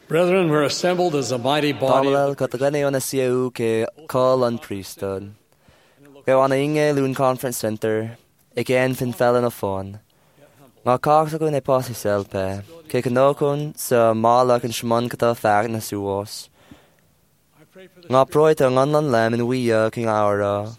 Brethren, we're assembled as a mighty body. Dámlel Katagani na siu ke call on priesthood. Go on inge Loon Conference Center, again fin fell na phone. Nga kak go ne posi selpe, ke kanokun sa malak and shmon kata fag na suos. Nga proit ang anlan lem in wia king aura.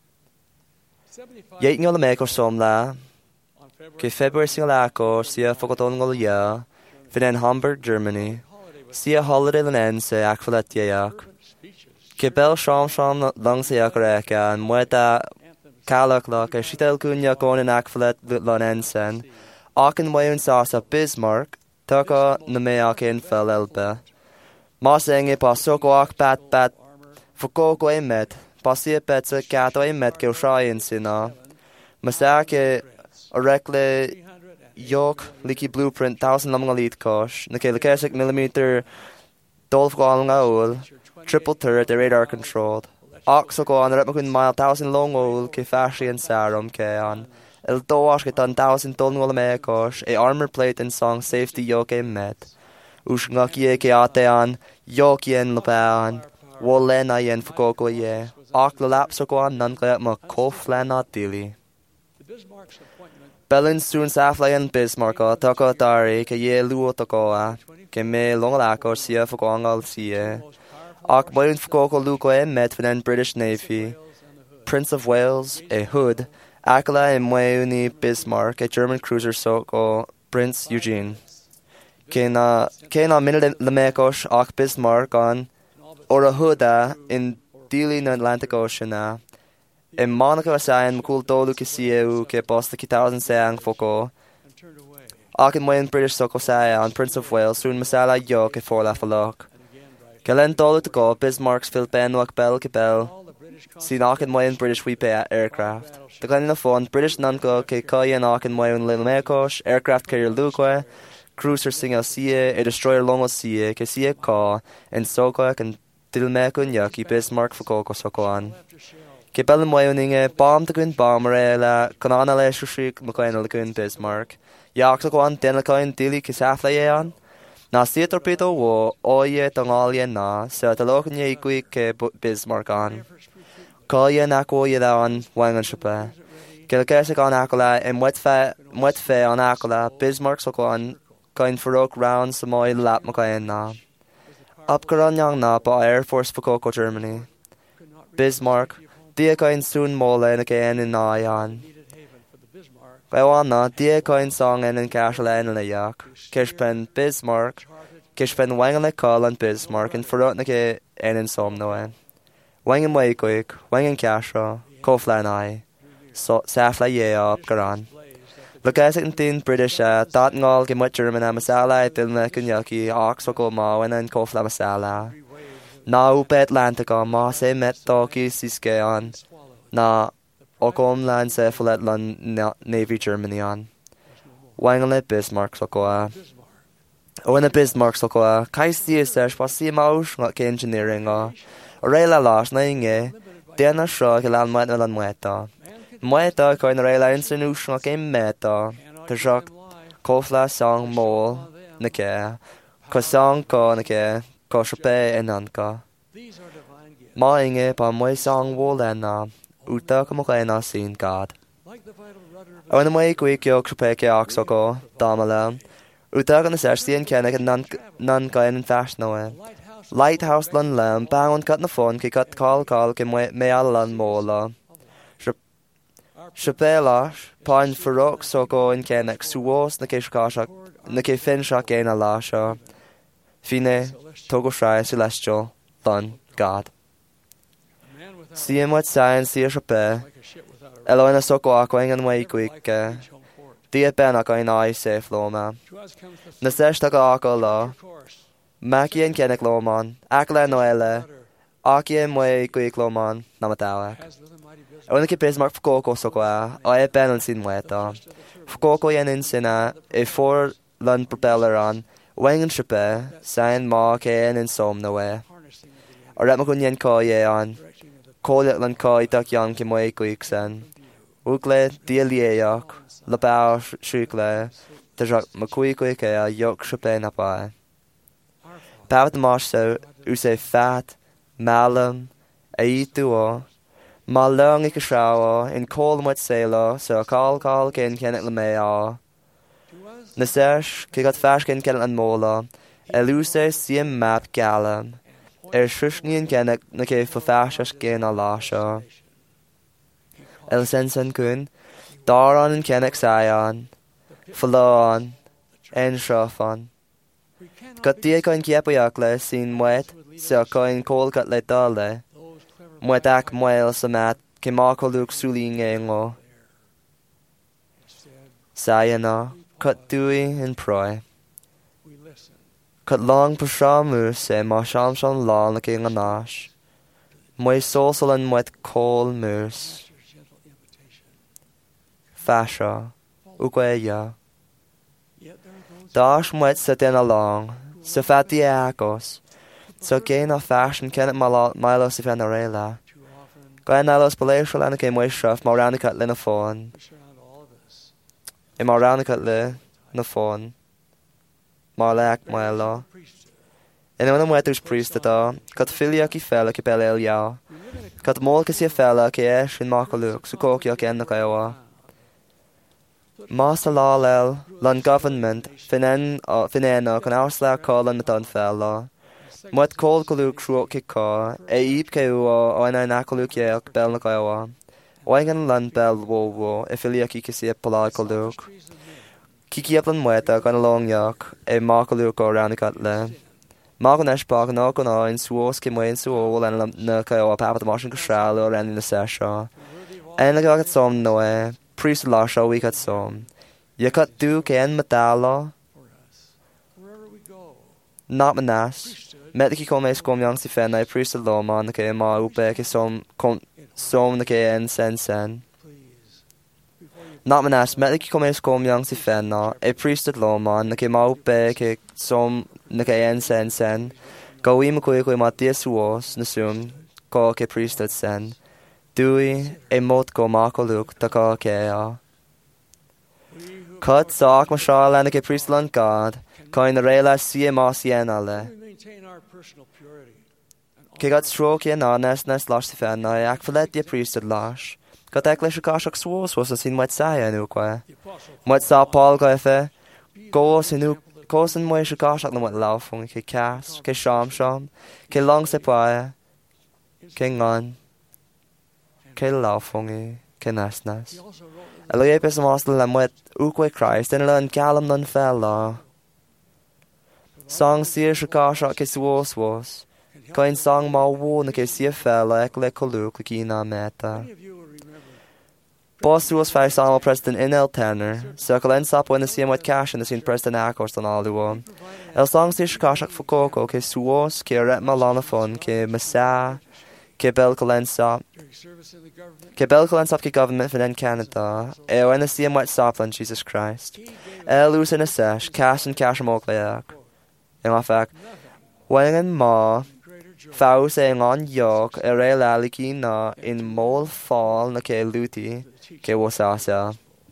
Yet ngol mek or somla, ke February singla ko sia fokoton ngol ya, fin in Hamburg, Germany. Sia holiday lan se akvalet yayak. Ke bel sham lang se yakareka and mueta kalak lak a shitel kunya kon in akvalet lan ensen. Aken wayon sasa Bismarck, taka na me aken fel elbe. Masenge pa soko ak pat foko ko emet, pasia petsa kato emet ke ushayin sina. Masake orekle York Leaky Blueprint 1000 lamgalit kosh, na ke 60mm dolf galong aul, triple turret radar controlled. Ox go on repmakun mile 1000 long ol ke fashi and sarum ke on. El doash ke 1000 dolng me kosh, a armor plate and song safety yoke met. Ush ngaki ke atean, yokien lapan, wolen ayen fukoko ye. Ok lap so go on none ma koflana dili. Bellin soon saflayan Bismarck taka dari ke ye luo takoa ke me longalako sia fukongal sia. Ak boyun fukoko luko met for British Navy. Prince of Wales, a Hood, Akala and Mweuni Bismarck, a German cruiser soko Prince Eugene. Kena minute lamekosh ak Bismarck on or a Hooda in Dili na Atlantic Ocean. In Monaco asayan makul dolu ke sieu ke posta ki 1000 sayang foko. Akin mo British soko saya on Prince of Wales soon masala yo ke for la falok. Kelen dolu to go Bismarck's Philpen wak bell ke bell. Sin akin mo British wipe aircraft. The glen na phone British nunko ke koyen akin mo little mekosh aircraft carrier Luque. Cruiser singa sie a destroyer longo sie ke sie ka and soko kan dilmekun yaki Bismarck foko soko an. Ke bellin wayoninge bomb to gun bomber la kanana le shushik makain la gun Bismarck. Yak so an den la kain dili ke safla yan. Na si torpedo wo oye tangalien na sa talokan ye ikui ke Bismarck an. Kaya na ko ye an wangan shapa. Ke kese kan akola en wet fe an akola Bismarck so an kain furok round samoy lap makain na. Upkaran yang na pa Air Force Fukoko Germany. Bismarck Dia kain soon mole and again in Nayan. Gaiwana, dia kain song and in Cashla and Layak. Kishpen Bismarck. Kishpen Wangan call and Bismarck and Forotnake and in Somnoen. Wangan Wakewick, Wangan Cashra, Koflan I. So Safla ye up Garan. Look at it in British, Tottenhall, Gimwet German, Masala, Dilnek and Yucky, Oxford Ma, and then Kofla Masala. Na upe Atlantica ma se met toki siske an. Na okom lan se fulet lan Navy Germany an. Wangale Bismarck sokoa. Owen Bismarck sokoa. Kai si sesh pa si maush ngak engineering a. Orela lash na inge. Dena shra ke lan muet lan mueta. Mueta koin orela insinush ngak meta. Tejak kofla song mol nake. Ko song ko nake. Ko shape enanka. Ma inge pa moi song wolena uta kamokena sin God. Owen moi quick yok shape ke oxoko damala. Uta kan session kenek nan kain fashion no. Lighthouse lun lam bang cut na phone ke cut call ke me alan mola. Shapelash pine furok soko in kenek suos na ke shkashak na ke finshak ena lasha. Fine, Togo Shai Celestial, Fun, God. See him what science, see a chape. Eloina Soko Aquang and Way quick. Dia Ben Akain I safe loma. Nasesh Taka Aka law. Maki and Kenek loman. Akla Noele. Aki and Way quick loman. Namatawak. I want to keep Bismarck Fukoko Sokoa. I have Ben and Sin Weta. Fukoko Yen in Sina. A 4 Lund propeller on. Wangan shape, sign ma kain in somnoe. Or at Magunyan ko ye on. Call it lan ko itak yang kimwe quicksen. Ugle, dialiayak, lapao shukle, tajak makui quick a yok shape na pa. Pabhat marsa ús é fat, malam, a ítúá, má leang I casráá in cólamid séla sa cáil cén cennet le mé á. Na seirs, cí gat feis cén cennet an móla, lús é siam map galam, srisníon cennet na cé fa feis cén á lá seo. Sen san cún, dárán an cennet saán, faláán, sráfán. Gat dia coin ceapaíach le sin muet sa coin cólgat le dále, muet ach muil sa mat ce má colúg súlín ngó. Sayana, cut dúi in proi. Cut long pashamu se má shamshan lá na cé nganáis. Mui sósal an muet cól mús. Fasha, uqueya. Dáis muet sa dena long, sa fati agos, sa gain of fashion kennet milos if an arela. Gwen alos beléisio lena cé mui shraf má ranicat le na fón. I má ranicat le na fón. Má leach mai lá. In an muetús prísta dá, cat filiach I fella ci bel já. Cat mólca si fella ci sin má colúg, su cóciach enna caioá. Más a lá lel, lan government, finéna gan áslá cálan na don fella. Muet cól colúg cruoc ci cá, íb caioá oina na colúg éach bel na caioá. Oigan lan bel wó, filiach I si palá colúg. Kiki up an mueta gan longyak má colúg go ranicat le. Má gan eispach ná gan áin suós ci muin suól en na caioá pabhat mar an gosráil ó renin na sesá. En agad som noe, prís lá seo we cat som. Ye cut dú cén matala. Not manas. Met ki kom eis kom yang si fen na prís loma na ke má upe ki som na ke en sen. Not manas met ki kom eis kom yang si fen na prís loma na ke má upe ki som na ke en sen. Go we ma kui ma suos na sum ko ke prís sen. Dúi mót go má colúg tá cá cé á. Cud sách má seá lena ke prís lan gad, coin na réile si má siena le. Ke gad stró cé ná nes lás si fen na ag falet di prís lás. Gad ag leis a gáiseach suos was a sin muid saia nu qua. Muid sá Paul go fe, gós inú cósan muid a gáiseach na muid láfung, ke cas, ke sham, ke long se paia, ke ngan. Ke láfungi, ke nas. A lo épes amástal le muet uque Christ, in le an galam non fel lá. Song siar se gáiseach ke suos. Coin song má wó na ke siar fel ag le colúg le gína meta. Bos suos fai samal President in el tenor, so colen sap when the same with cash and the same President acors on all the one. El song siar se gáiseach fu coco ke suos, ke ret malana fun, ke masa, ke bel colen sap. Ke bel colen sap ke government fin en Canada, when the same with saplan Jesus Christ. El lose in a sesh, cash and cash amok leak. In my fact, when en ma, faus e ngan yok, re laliki na in mol fall na ke luti, ke wasasa.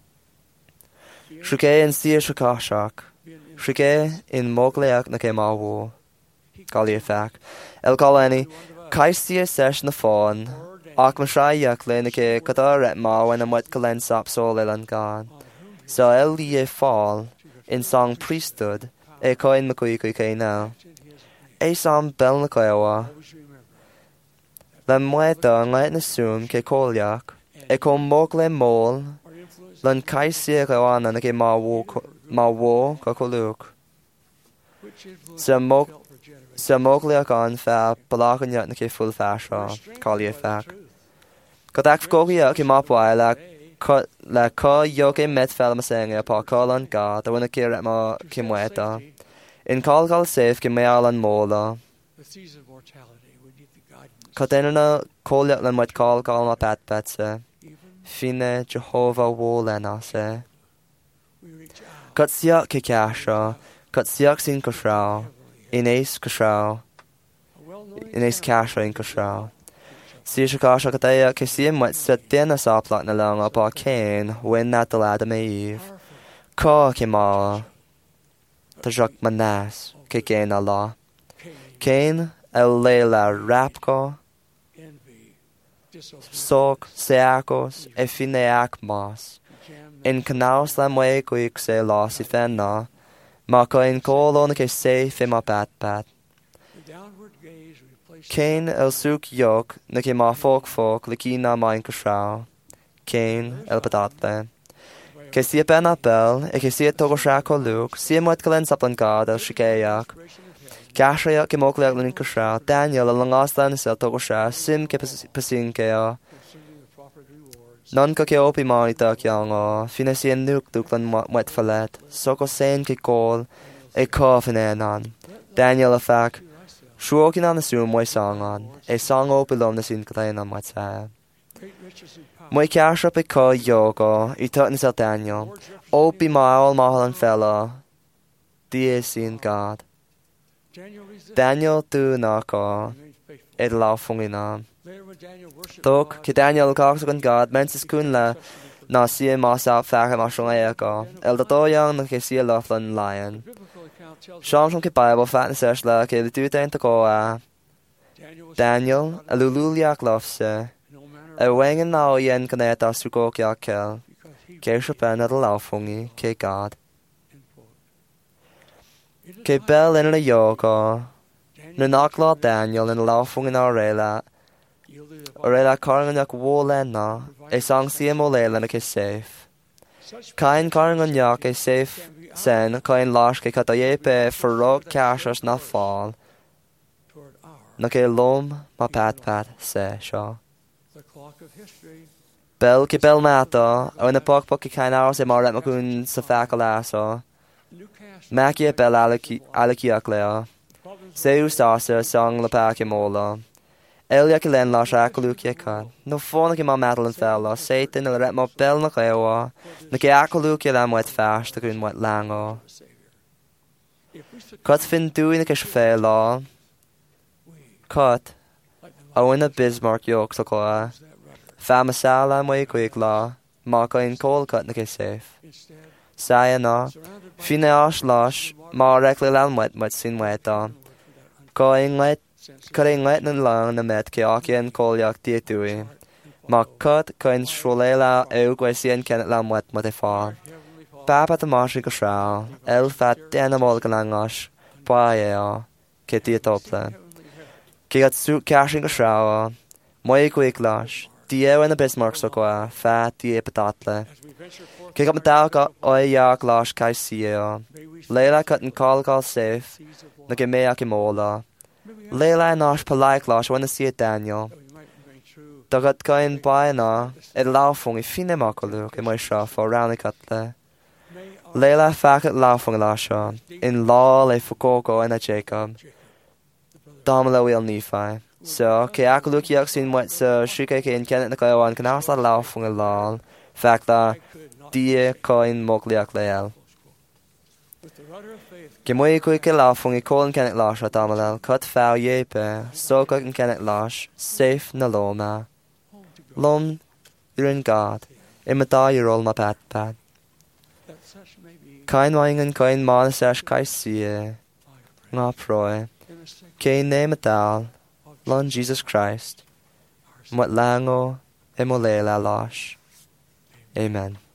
Shuke in sier shukashak, shuke in mogleak na ke mawo. Gali fact. El colani, kai sier sesh na fawn, ach ma shaiak le na ke kataret ma when a muet kalen sap sol elan gan. So el li fall, in song priesthood, coin makui ke now. Sam bel na kaiwa. Le mueta ngait na sum ke kolyak, ko mogle mol, lan kaisia kawana na ke ma wo ka koluk. Sa mogle an fa palakan yat na ke full fasha, kalye fak. Kadak fkogia ke mapwa la ka yoke met fel masenga pa kalan ga, da wana ke ma ke mueta. In call safe ke meal an mola. Katenna kolyak lan wat call ma pat se. Fine Jehovah wolena se. Kat siak ke kasha, kat siak sin kasha, ines kasha, ines kasha in kasha. Si kasha kataya ke sim wat set dena saplak na lang apa ken when na talada meiv. Ka ke ma. Tajak manas, ke gain Allah. Céin le rapcó, soc seacos e fineac más. In canaus la mue cuic se los I fenna, ma coin colon que se fe ma pat. Céin suc yoc na que ma foc le qui na main casrau. Céin patatle. Que si ben bel e que si togo shaco luc, si muet glen saplan god shikeak. Gashria ke mokle lin casrau, Daniel lang aslan sel togo sha, sim ke pasin ke non ka ke opi mai ta kyang fina si nuk duklan muet falet, so ko sen ke kol e kof in enan. Daniel a fak, shuokin an asum moi songan, e song opi lom na sin klein an muet sa. Moi casra pe ko yoga, I tutn sel Daniel, opi maul mahal an fella, die sin God. Daniel tu na ko, ed laufung inan. Tok, ke Daniel cox gan God, menses kun la, na si mas out faka mashong eko, el dato yang na ke si loflan lion. Sham ke Bible fat na sesh la, ke tu ten to ko Daniel, a lululiak lofse, a wengen na o yen kaneta suko kya kel, ke shapen at laufungi, ke God. Ke bel in a yoga, na nakla Daniel in laufung in arela, Orela karanganak wolena, e sang siemo lela ke safe. Kain karanganyak e safe sen, kain lash ke katayepe farog kashas na fall. Na ke lom ma pat se sha. Bel ke bel mata, o na pok ke kain hours e maret makun sa fakalaso. Maki e bel alaki aklea. Seu stasa sang la pa ke mola. Elia ke len las akluke kan. No fona ke ma Madeline fella, Satan el ret ma bel na klewa. Na ke akluke la moet fast, te kun moet lango. Kat fin doing ke shfe la. Kat. Awina Bismarck yok so ko. Fama sala mo quick la. Ma ka in call cut na ke safe. Saya na. Fine ash lash, ma rekle lan moet sin weta. Ka in let Karing let nan lang na met ke akien kolyak tietui. Makat kain shrolela eugwesien kenet la mwet fa. Papa ta mashi ka shral, el fat dena mol galangash, paia, ke tietople. Ke gat su kashin ka shral, moi quiklash, die en a Bismarck so kwa, fat die patatle. Ke gat metal ka oi yak lash kai sia. Leila cut and call safe, na ke mea ke mola. Leila nash palaik lash when I see it Daniel. Dagat kain baina, ed laufung I fine makolu ke moi sha for round cutle. Leila faket laufung lasha, in law le fukoko and a Jacob. Damala wil Nephi. So, ke akaluk yak sin mwet so shike ke in kenet na kayawan kanasa laufung lal. Fakta, die kain mokliak leal. Ke moi ke laufung I kolin kenet lash at damalel, cut foul yepe, so in kenet lash, safe na loma. Lom, you're in God, imata you roll ma pat. Kain wangan kain manasash kai sie, nga proe, kain name atal, lon Jesus Christ, mwat lango, emolela lash. Amen.